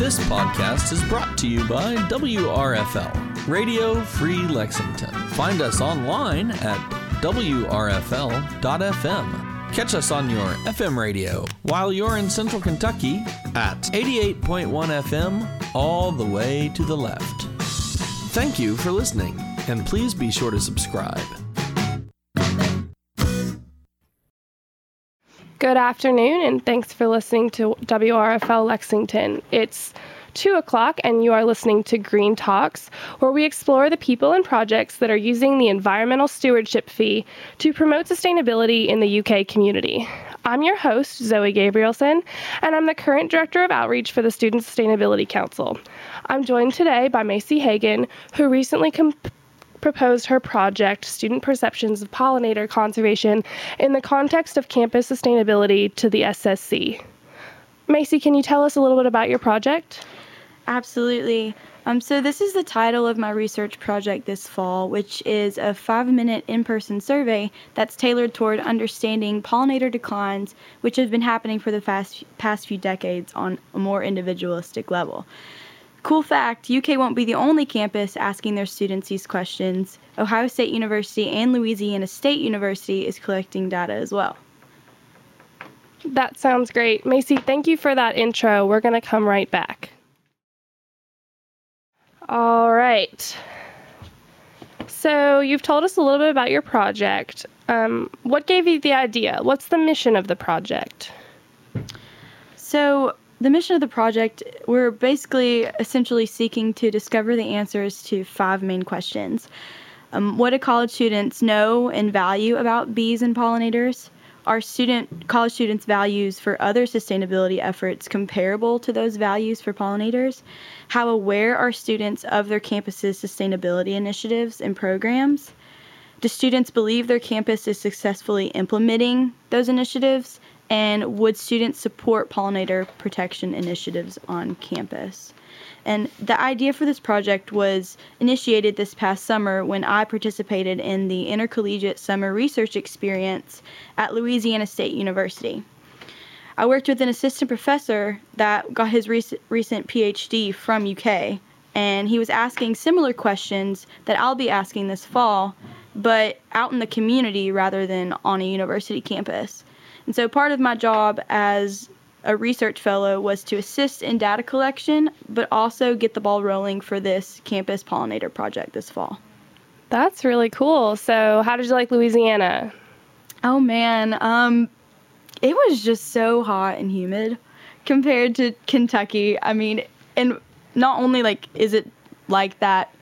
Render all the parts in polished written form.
This podcast is brought to you by WRFL, Radio Free Lexington. Find us online at WRFL.FM. Catch us on your FM radio while you're in Central Kentucky at 88.1 FM all the way to the left. Thank you for listening, and please be sure to subscribe. Good afternoon, and thanks for listening to WRFL Lexington. It's 2 o'clock, and you are listening to Green Talks, where we explore the people and projects that are using the environmental stewardship fee to promote sustainability in the UK community. I'm your host, Zoe Gabrielson, and I'm the current Director of Outreach for the Student Sustainability Council. I'm joined today by Macy Hagan, who recently proposed her project, Student Perceptions of Pollinator Conservation, in the context of campus sustainability to the SSC. Macy, can you tell us a little bit about your project? Absolutely. So this is the title of my research project this fall, which is a 5-minute in-person survey that's tailored toward understanding pollinator declines, which have been happening for the past few decades on a more individualistic level. Cool fact, UK won't be the only campus asking their students these questions. Ohio State University and Louisiana State University is collecting data as well. That sounds great. Macy, thank you for that intro. We're going to come right back. All right. So you've told us a little bit about your project. What gave you the idea? What's the mission of the project? So the mission of the project, we're basically essentially seeking to discover the answers to 5 main questions. What do college students know and value about bees and pollinators? Are college students' values for other sustainability efforts comparable to those values for pollinators? How aware are students of their campus's sustainability initiatives and programs? Do students believe their campus is successfully implementing those initiatives? And would students support pollinator protection initiatives on campus? And the idea for this project was initiated this past summer when I participated in the Intercollegiate Summer Research Experience at Louisiana State University. I worked with an assistant professor that got his recent PhD from UK, and he was asking similar questions that I'll be asking this fall, but out in the community rather than on a university campus. And so part of my job as a research fellow was to assist in data collection, but also get the ball rolling for this campus pollinator project this fall. That's really cool. So how did you like Louisiana? Oh, man. It was just so hot and humid compared to Kentucky. I mean, and not only, is it like that,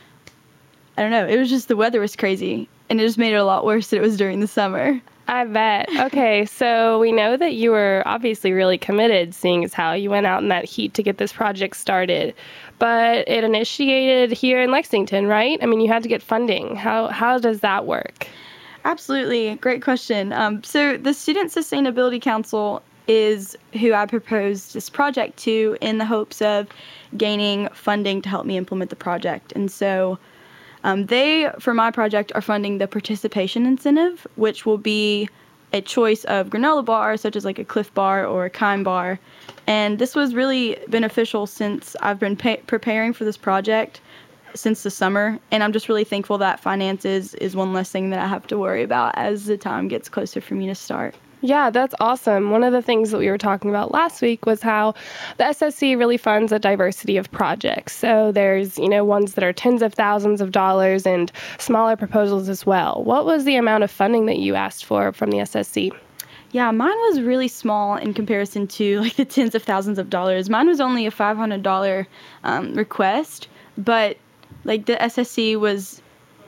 I don't know, it was just the weather was crazy, and it just made it a lot worse than it was during the summer. I bet. Okay, so we know that you were obviously really committed, seeing as how you went out in that heat to get this project started. But it initiated here in Lexington, right? I mean, you had to get funding. How does that work? Absolutely. Great question. So the Student Sustainability Council is who I proposed this project to in the hopes of gaining funding to help me implement the project. And so they, for my project, are funding the participation incentive, which will be a choice of granola bars, such as like a Cliff Bar or a Kime Bar. And this was really beneficial since I've been preparing for this project since the summer. And I'm just really thankful that finances is one less thing that I have to worry about as the time gets closer for me to start. Yeah, that's awesome. One of the things that we were talking about last week was how the SSC really funds a diversity of projects. So there's, ones that are tens of thousands of dollars and smaller proposals as well. What was the amount of funding that you asked for from the SSC? Yeah, mine was really small in comparison to the tens of thousands of dollars. Mine was only a $500 request, but the SSC was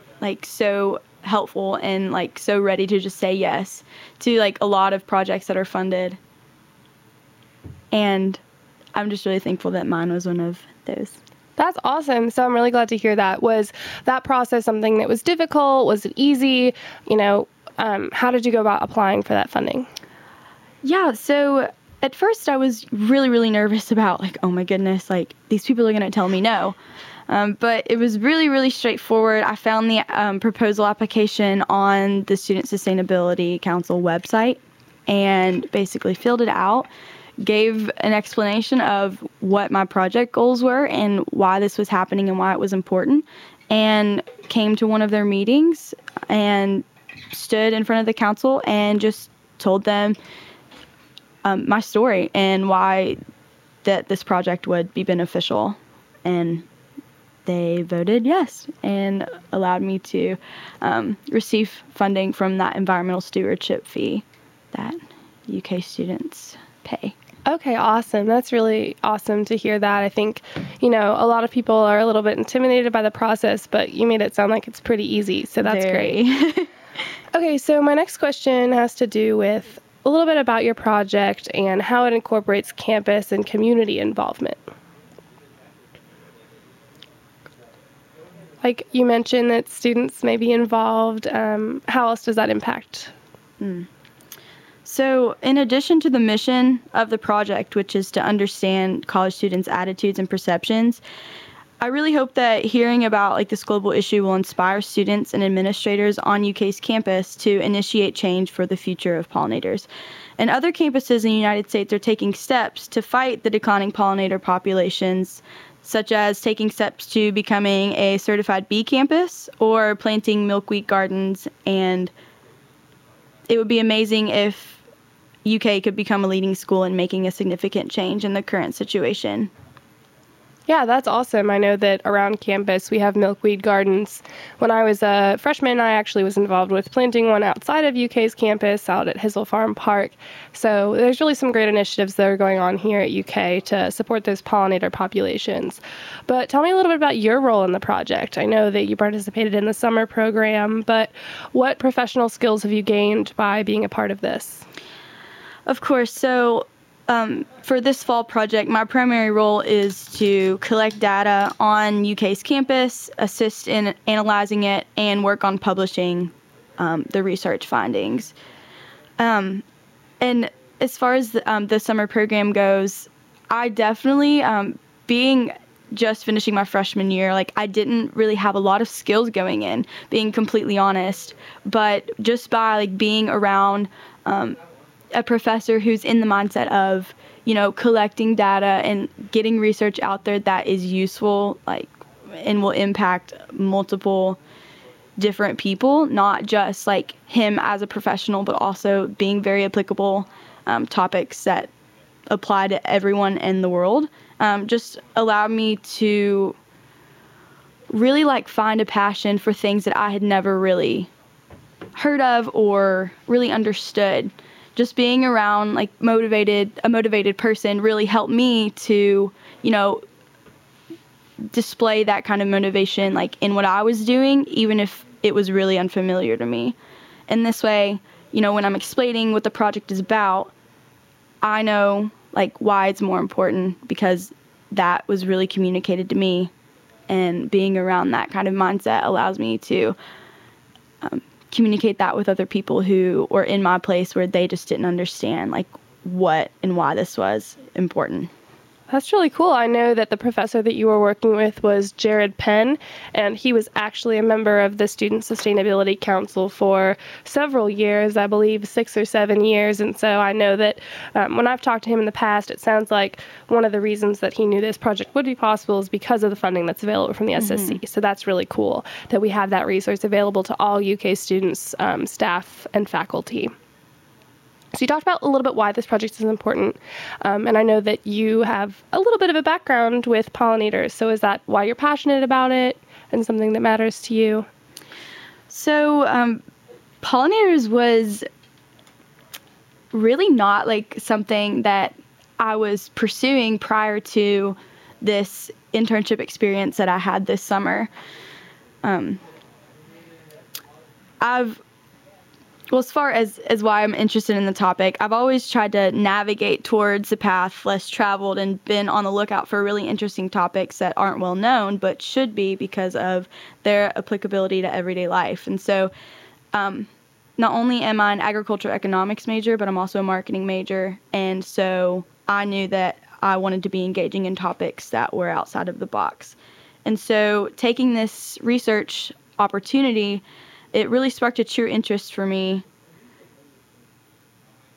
so helpful and so ready to just say yes to a lot of projects that are funded. And I'm just really thankful that mine was one of those. That's awesome. So I'm really glad to hear that. Was that process something that was difficult? Was it easy? How did you go about applying for that funding? Yeah, so at first I was really, really nervous about oh my goodness, these people are going to tell me no. But it was really, really straightforward. I found the proposal application on the Student Sustainability Council website and basically filled it out. gave an explanation of what my project goals were and why this was happening and why it was important, and came to one of their meetings and stood in front of the council and just told them my story and why that this project would be beneficial. And they voted yes and allowed me to receive funding from that environmental stewardship fee that UK students pay. Okay, awesome. That's really awesome to hear that. I think, a lot of people are a little bit intimidated by the process, but you made it sound like it's pretty easy, so that's great. Okay, so my next question has to do with a little bit about your project and how it incorporates campus and community involvement. Like you mentioned that students may be involved. How else does that impact? So in addition to the mission of the project, which is to understand college students' attitudes and perceptions, I really hope that hearing about this global issue will inspire students and administrators on UK's campus to initiate change for the future of pollinators. And other campuses in the United States are taking steps to fight the declining pollinator populations, such as taking steps to becoming a certified bee campus or planting milkweed gardens. And it would be amazing if UK could become a leading school in making a significant change in the current situation. Yeah, that's awesome. I know that around campus we have milkweed gardens. When I was a freshman, I actually was involved with planting one outside of UK's campus out at Hizzle Farm Park. So there's really some great initiatives that are going on here at UK to support those pollinator populations. But tell me a little bit about your role in the project. I know that you participated in the summer program, but what professional skills have you gained by being a part of this? Of course. So for this fall project, my primary role is to collect data on UK's campus, assist in analyzing it, and work on publishing the research findings. And as far as the summer program goes, I definitely, being just finishing my freshman year, I didn't really have a lot of skills going in, being completely honest. But just by being around a professor who's in the mindset of, collecting data and getting research out there that is useful, and will impact multiple different people, not just him as a professional, but also being very applicable topics that apply to everyone in the world, just allowed me to really like find a passion for things that I had never really heard of or really understood. Just being around like a motivated person really helped me to, display that kind of motivation like in what I was doing, even if it was really unfamiliar to me. And this way, when I'm explaining what the project is about, I know like why it's more important because that was really communicated to me, and being around that kind of mindset allows me to communicate that with other people who were in my place where they just didn't understand like what and why this was important. That's really cool. I know that the professor that you were working with was Jared Penn, and he was actually a member of the Student Sustainability Council for several years, I believe 6 or 7 years. And so I know that when I've talked to him in the past, it sounds like one of the reasons that he knew this project would be possible is because of the funding that's available from the SSC. So that's really cool that we have that resource available to all UK students, staff, and faculty. So you talked about a little bit why this project is important, and I know that you have a little bit of a background with pollinators. So is that why you're passionate about it and something that matters to you? So pollinators was really not like something that I was pursuing prior to this internship experience that I had this summer. As far as why I'm interested in the topic, I've always tried to navigate towards the path less traveled and been on the lookout for really interesting topics that aren't well known but should be because of their applicability to everyday life. And so not only am I an agricultural economics major, but I'm also a marketing major. And so I knew that I wanted to be engaging in topics that were outside of the box. And so taking this research opportunity, it really sparked a true interest for me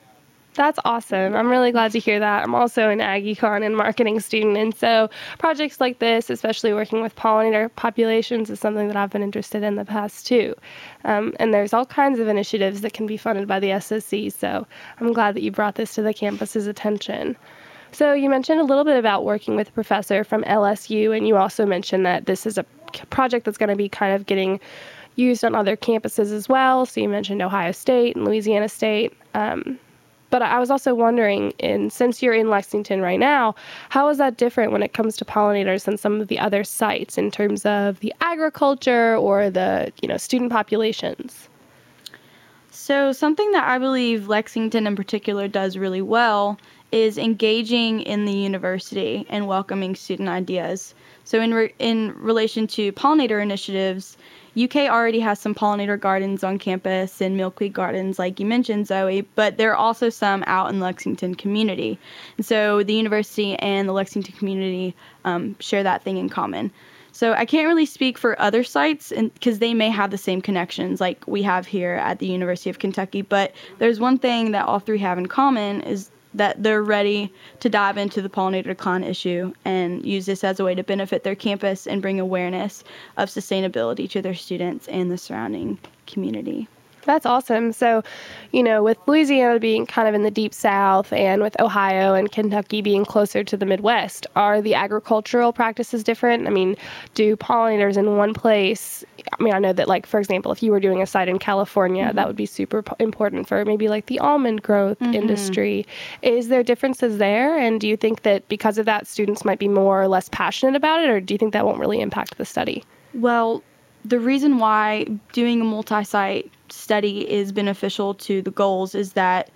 That's awesome. I'm really glad to hear that. I'm also an AggieCon and marketing student, and so projects like this, especially working with pollinator populations, is something that I've been interested in the past too. And there's all kinds of initiatives that can be funded by the SSC, so I'm glad that you brought this to the campus's attention. So you mentioned a little bit about working with a professor from LSU, and you also mentioned that this is a project that's going to be kind of getting used on other campuses as well. So you mentioned Ohio State and Louisiana State. But I was also wondering, since you're in Lexington right now, how is that different when it comes to pollinators than some of the other sites in terms of the agriculture or the student populations? So something that I believe Lexington in particular does really well is engaging in the university and welcoming student ideas. So in relation to pollinator initiatives, UK already has some pollinator gardens on campus and milkweed gardens, like you mentioned, Zoe, but there are also some out in Lexington community. And so the university and the Lexington community share that thing in common. So I can't really speak for other sites because they may have the same connections like we have here at the University of Kentucky, but there's one thing that all three have in common is that they're ready to dive into the pollinator decline issue and use this as a way to benefit their campus and bring awareness of sustainability to their students and the surrounding community. That's awesome. So, with Louisiana being kind of in the deep south and with Ohio and Kentucky being closer to the Midwest, are the agricultural practices different? I mean, do pollinators in one place, I know that, like, for example, if you were doing a site in California, that would be super important for maybe like the almond growth industry. Is there differences there? And do you think that because of that, students might be more or less passionate about it, or do you think that won't really impact the study? Well, the reason why doing a multi-site study is beneficial to the goals is that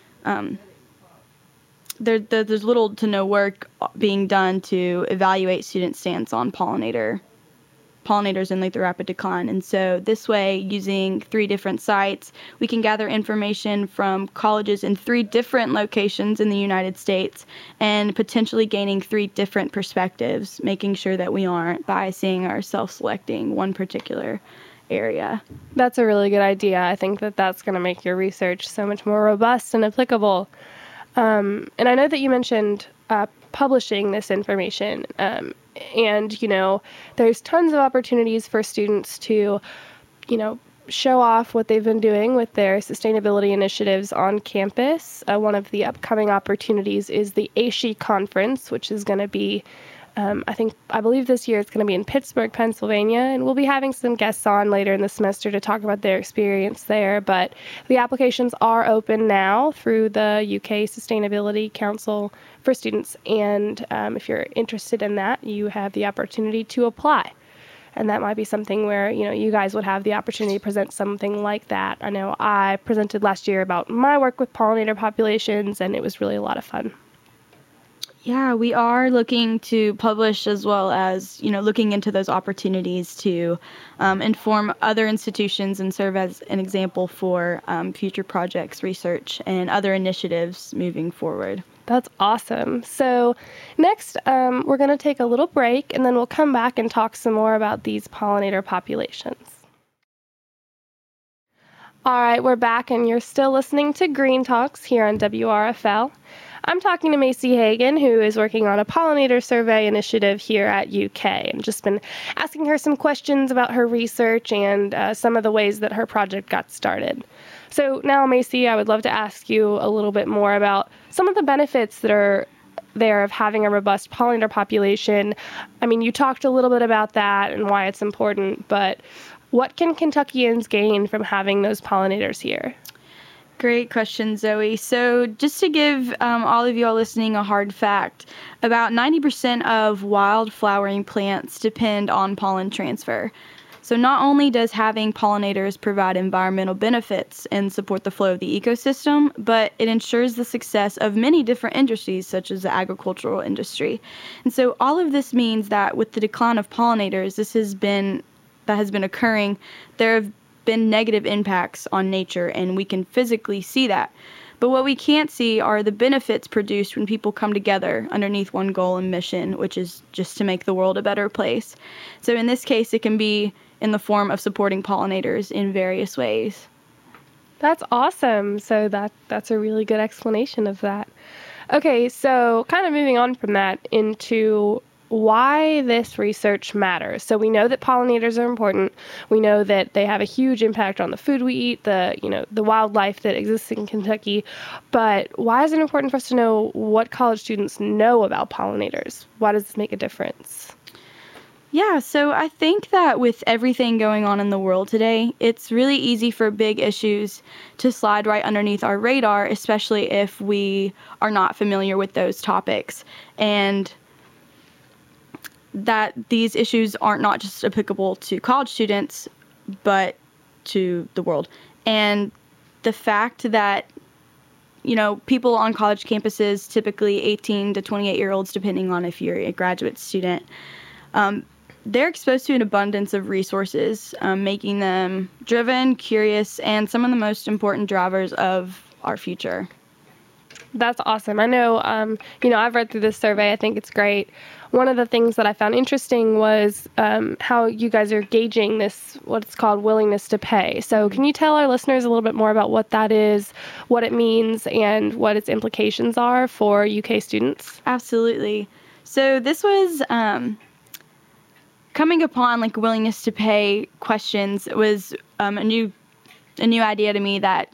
there's little to no work being done to evaluate student stance on pollinators in the rapid decline. And so this way, using 3 different sites, we can gather information from colleges in 3 different locations in the United States and potentially gaining 3 different perspectives, making sure that we aren't biasing or self-selecting one particular area. That's a really good idea. I think that that's going to make your research so much more robust and applicable. And I know that you mentioned publishing this information. And, there's tons of opportunities for students to, show off what they've been doing with their sustainability initiatives on campus. One of the upcoming opportunities is the ASHE conference, which is going to be, I believe this year it's going to be in Pittsburgh, Pennsylvania, and we'll be having some guests on later in the semester to talk about their experience there. But the applications are open now through the UK Sustainability Council for students, and if you're interested in that, you have the opportunity to apply. And that might be something where, you guys would have the opportunity to present something like that. I know I presented last year about my work with pollinator populations, and it was really a lot of fun. Yeah, we are looking to publish as well as, looking into those opportunities to inform other institutions and serve as an example for future projects, research, and other initiatives moving forward. That's awesome. So next, we're going to take a little break, and then we'll come back and talk some more about these pollinator populations. All right, we're back, and you're still listening to Green Talks here on WRFL. I'm talking to Macy Hagan, who is working on a pollinator survey initiative here at UK. I've just been asking her some questions about her research and some of the ways that her project got started. So now, Macy, I would love to ask you a little bit more about some of the benefits that are there of having a robust pollinator population. I mean, you talked a little bit about that and why it's important, but what can Kentuckians gain from having those pollinators here? Great question, Zoe. So just to give all of you all listening a hard fact, about 90% of wild flowering plants depend on pollen transfer. So not only does having pollinators provide environmental benefits and support the flow of the ecosystem, but it ensures the success of many different industries, such as the agricultural industry. And so all of this means that with the decline of pollinators, that has been occurring, there have been negative impacts on nature, and we can physically see that. But what we can't see are the benefits produced when people come together underneath one goal and mission, which is just to make the world a better place. So in this case, it can be in the form of supporting pollinators in various ways. That's awesome. So that's a really good explanation of that. Okay, so kind of moving on from that into why this research matters. So we know that pollinators are important. We know that they have a huge impact on the food we eat, the wildlife that exists in Kentucky. But why is it important for us to know what college students know about pollinators? Why does this make a difference? Yeah, so I think that with everything going on in the world today, it's really easy for big issues to slide right underneath our radar, especially if we are not familiar with those topics. And that these issues aren't not just applicable to college students, but to the world. And the fact that, people on college campuses, typically 18 to 28-year-olds, depending on if you're a graduate student, they're exposed to an abundance of resources, making them driven, curious, and some of the most important drivers of our future. That's awesome. I know, I've read through this survey. I think it's great. One of the things that I found interesting was how you guys are gauging this, what's called willingness to pay. So can you tell our listeners a little bit more about what that is, what it means, and what its implications are for UK students? Absolutely. So this was coming upon willingness to pay questions was a new idea to me that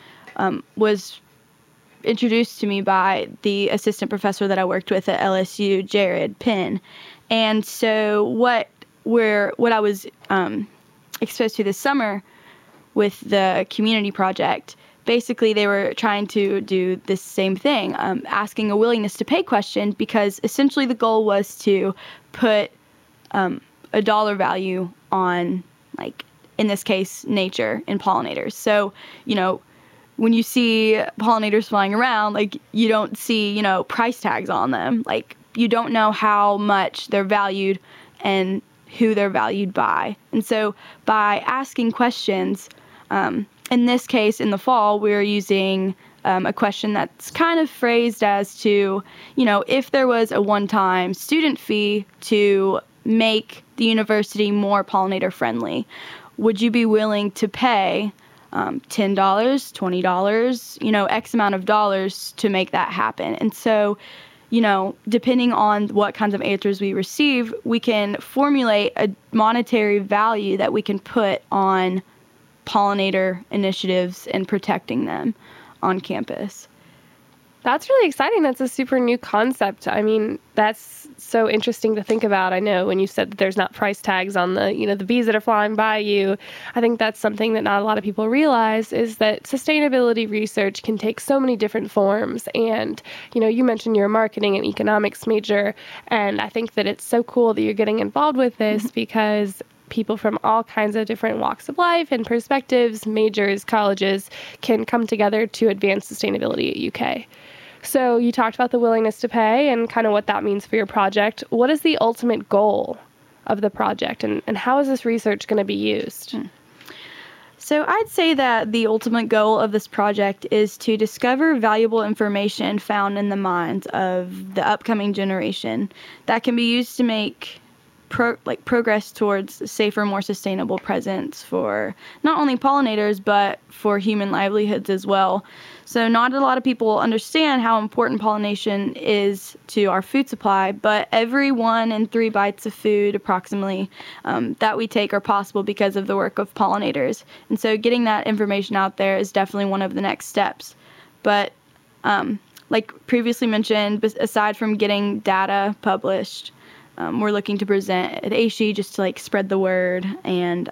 was introduced to me by the assistant professor that I worked with at LSU, Jared Penn. And so what I was exposed to this summer with the community project, basically they were trying to do this same thing, asking a willingness to pay question, because essentially the goal was to put a dollar value on, in this case, nature and pollinators. So, when you see pollinators flying around, you don't see, price tags on them. You don't know how much they're valued and who they're valued by. And so by asking questions, in this case, in the fall, we're using a question that's kind of phrased as to, if there was a one-time student fee to make the university more pollinator friendly, would you be willing to pay $10, $20, X amount of dollars to make that happen? And so, depending on what kinds of answers we receive, we can formulate a monetary value that we can put on pollinator initiatives and protecting them on campus. That's really exciting. That's a super new concept. I mean, that's so interesting to think about. I know when you said that there's not price tags on the bees that are flying by you, I think that's something that not a lot of people realize, is that sustainability research can take so many different forms. And, you mentioned you're a marketing and economics major, and I think that it's so cool that you're getting involved with this because people from all kinds of different walks of life and perspectives, majors, colleges, can come together to advance sustainability at UK. So you talked about the willingness to pay and kind of what that means for your project. What is the ultimate goal of the project, and how is this research going to be used? So I'd say that the ultimate goal of this project is to discover valuable information found in the minds of the upcoming generation that can be used to make progress towards a safer, more sustainable presence for not only pollinators, but for human livelihoods as well. So not a lot of people understand how important pollination is to our food supply, but every 1 in 3 bites of food approximately that we take are possible because of the work of pollinators. And so getting that information out there is definitely one of the next steps. But like previously mentioned, aside from getting data published, we're looking to present at ASHE just to spread the word. And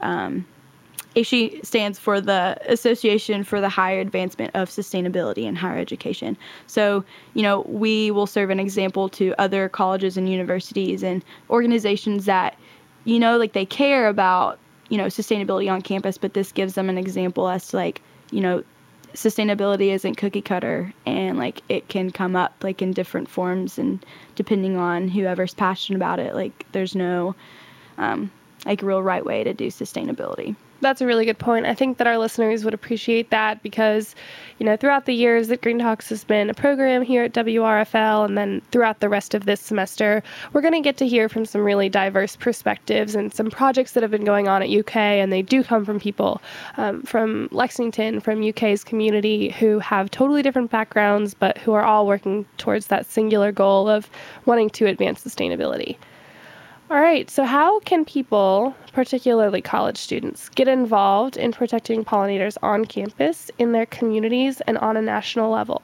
ASHE stands for the Association for the Higher Advancement of Sustainability in Higher Education. So, we will serve an example to other colleges and universities and organizations that, they care about, sustainability on campus, but this gives them an example as to sustainability isn't cookie cutter, and it can come up in different forms, and depending on whoever's passionate about it, there's no real right way to do sustainability. That's a really good point. I think that our listeners would appreciate that because, throughout the years that Green Talks has been a program here at WRFL, and then throughout the rest of this semester, we're going to get to hear from some really diverse perspectives and some projects that have been going on at UK, and they do come from people from Lexington, from UK's community, who have totally different backgrounds, but who are all working towards that singular goal of wanting to advance sustainability. All right, so how can people, particularly college students, get involved in protecting pollinators on campus, in their communities, and on a national level?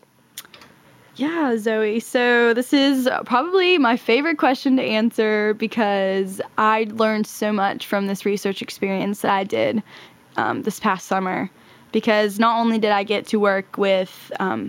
Yeah, Zoe. So this is probably my favorite question to answer because I learned so much from this research experience that I did this past summer. Because not only did I get to work with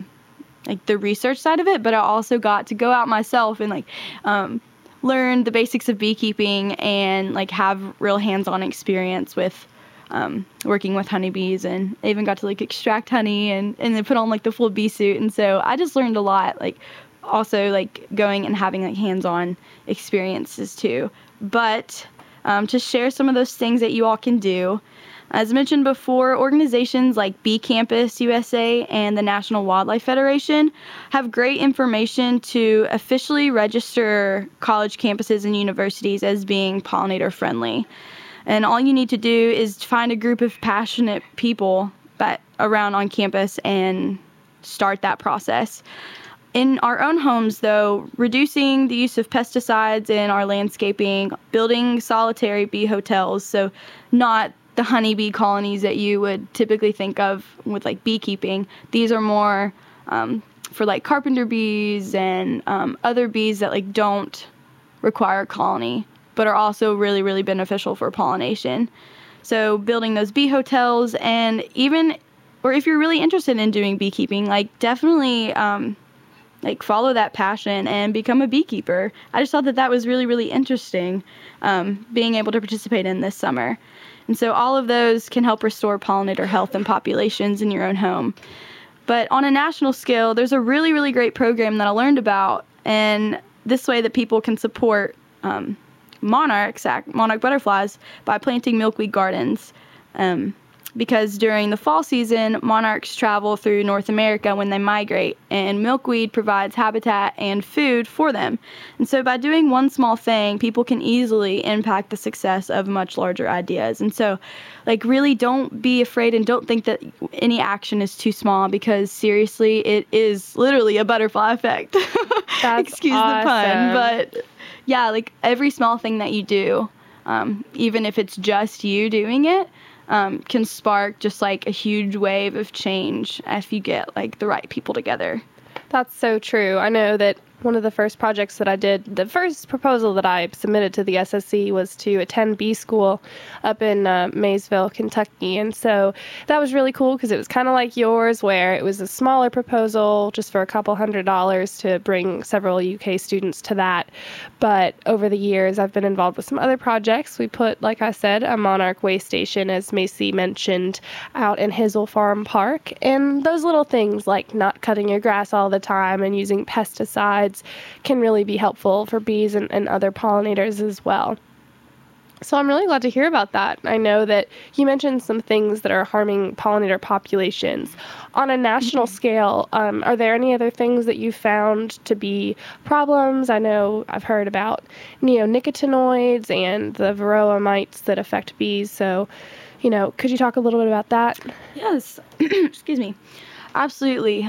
the research side of it, but I also got to go out myself and learn the basics of beekeeping and have real hands-on experience with working with honeybees, and I even got to extract honey and then put on the full bee suit. And so I just learned a lot, also going and having hands-on experiences too. But to share some of those things that you all can do, as mentioned before, organizations like Bee Campus USA and the National Wildlife Federation have great information to officially register college campuses and universities as being pollinator friendly. And all you need to do is find a group of passionate people around on campus and start that process. In our own homes, though, reducing the use of pesticides in our landscaping, building solitary bee hotels, so not the honeybee colonies that you would typically think of with beekeeping. These are more for carpenter bees and other bees that don't require a colony, but are also really, really beneficial for pollination. So building those bee hotels, and or if you're really interested in doing beekeeping, definitely follow that passion and become a beekeeper. I just thought that was really, really interesting, being able to participate in this summer. And so all of those can help restore pollinator health and populations in your own home. But on a national scale, there's a really, really great program that I learned about, and this way that people can support monarch butterflies by planting milkweed gardens. Because during the fall season, monarchs travel through North America when they migrate, and milkweed provides habitat and food for them. And so by doing one small thing, people can easily impact the success of much larger ideas. And so, really don't be afraid and don't think that any action is too small, because seriously, it is literally a butterfly effect. That's Excuse awesome. the pun, but yeah, every small thing that you do, even if it's just you doing it, can spark just a huge wave of change if you get the right people together. That's so true. I know that one of the first projects that I did, the first proposal that I submitted to the SSC was to attend bee school up in Maysville, Kentucky. And so that was really cool because it was kind of like yours, where it was a smaller proposal just for a couple $100s to bring several UK students to that. But over the years, I've been involved with some other projects. We put, like I said, a monarch way station, as Macy mentioned, out in Hizzle Farm Park. And those little things like not cutting your grass all the time and using pesticides can really be helpful for bees and other pollinators as well. So I'm really glad to hear about that. I know that you mentioned some things that are harming pollinator populations. On a national scale, are there any other things that you found to be problems? I know I've heard about neonicotinoids and the varroa mites that affect bees. So, could you talk a little bit about that? Yes. Excuse me. Absolutely.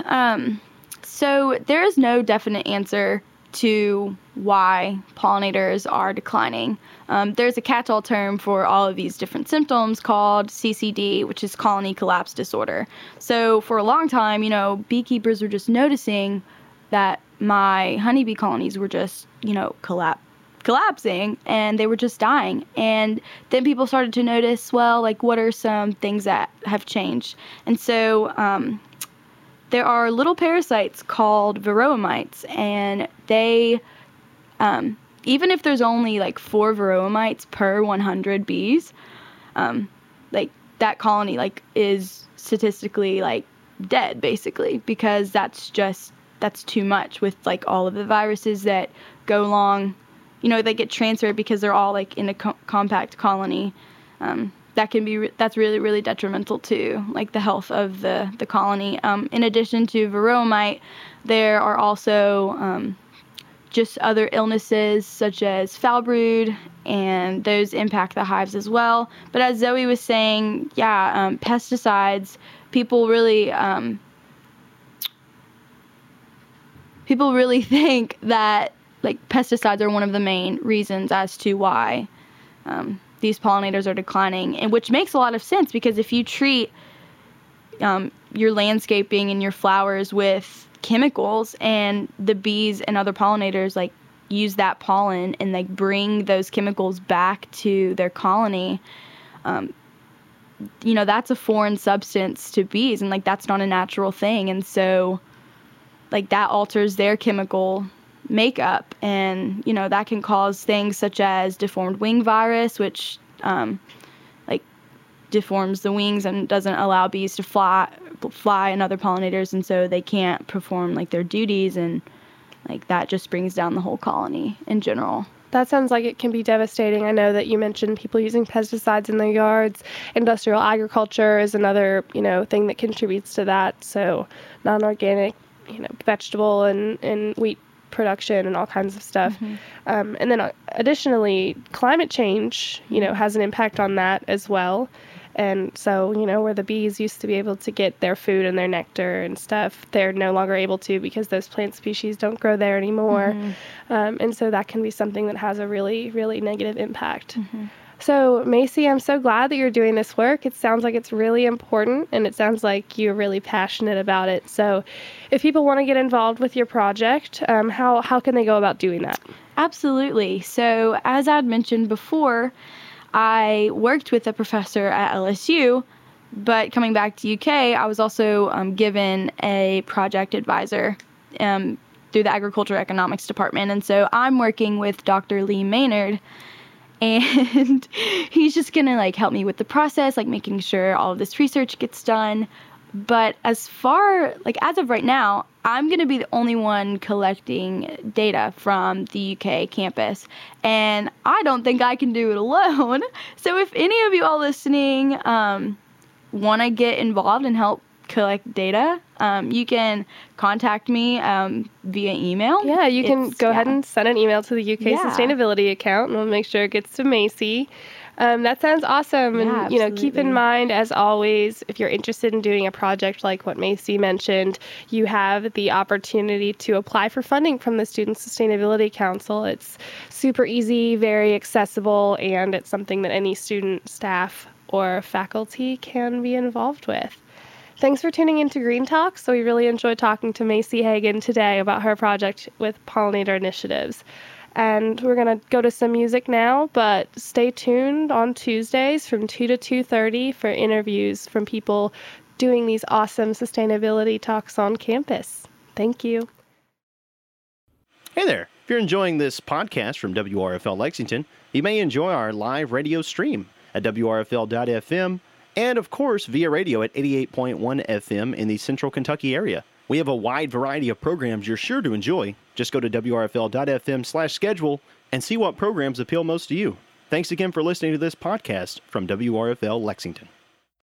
So there is no definite answer to why pollinators are declining. There's a catch-all term for all of these different symptoms called CCD, which is colony collapse disorder. So for a long time, beekeepers were just noticing that my honeybee colonies were just, collapsing, and they were just dying. And then people started to notice, well, what are some things that have changed? And so there are little parasites called varroa mites, and they, even if there's only 4 varroa mites per 100 bees, that colony is statistically dead basically, because that's too much with all of the viruses that go along. They get transferred because they're all in a compact colony. that's really, really detrimental to like the health of the colony. In addition to varroa mite, there are also just other illnesses such as foul brood, and those impact the hives as well. But as Zoe was saying, pesticides, people really think that like pesticides are one of the main reasons as to why these pollinators are declining, and which makes a lot of sense, because if you treat your landscaping and your flowers with chemicals, and the bees and other pollinators like use that pollen and like bring those chemicals back to their colony, that's a foreign substance to bees, and like that's not a natural thing, and so like that alters their chemical makeup, and that can cause things such as deformed wing virus, which deforms the wings and doesn't allow bees to fly and other pollinators, and so they can't perform like their duties, and like that just brings down the whole colony in general. That sounds like it can be devastating. I know that you mentioned people using pesticides in their yards. Industrial agriculture is another, thing that contributes to that. So non-organic, vegetable and wheat production and all kinds of stuff. Mm-hmm. And then additionally, climate change, has an impact on that as well. And so, where the bees used to be able to get their food and their nectar and stuff, they're no longer able to because those plant species don't grow there anymore. Mm-hmm. And so that can be something that has a really, really negative impact. Mm-hmm. So, Macy, I'm so glad that you're doing this work. It sounds like it's really important, and it sounds like you're really passionate about it. So if people want to get involved with your project, how can they go about doing that? Absolutely. So as I'd mentioned before, I worked with a professor at LSU, but coming back to UK, I was also given a project advisor through the Agricultural Economics Department. And so I'm working with Dr. Lee Maynard, and he's just going to help me with the process, making sure all of this research gets done. But as of right now, I'm going to be the only one collecting data from the UK campus, and I don't think I can do it alone. So if any of you all listening want to get involved and help collect data, you can contact me via email. Yeah, you can go ahead and send an email to the UK Sustainability account, and we'll make sure it gets to Macy. That sounds awesome. And, keep in mind, as always, if you're interested in doing a project like what Macy mentioned, you have the opportunity to apply for funding from the Student Sustainability Council. It's super easy, very accessible, and it's something that any student, staff, or faculty can be involved with. Thanks for tuning into Green Talk. So we really enjoyed talking to Macy Hagan today about her project with pollinator initiatives. And we're going to go to some music now, but stay tuned on Tuesdays from 2 to 2:30 for interviews from people doing these awesome sustainability talks on campus. Thank you. Hey there. If you're enjoying this podcast from WRFL Lexington, you may enjoy our live radio stream at WRFL.FM and, of course, via radio at 88.1 FM in the Central Kentucky area. We have a wide variety of programs you're sure to enjoy. Just go to WRFL.FM/schedule and see what programs appeal most to you. Thanks again for listening to this podcast from WRFL Lexington.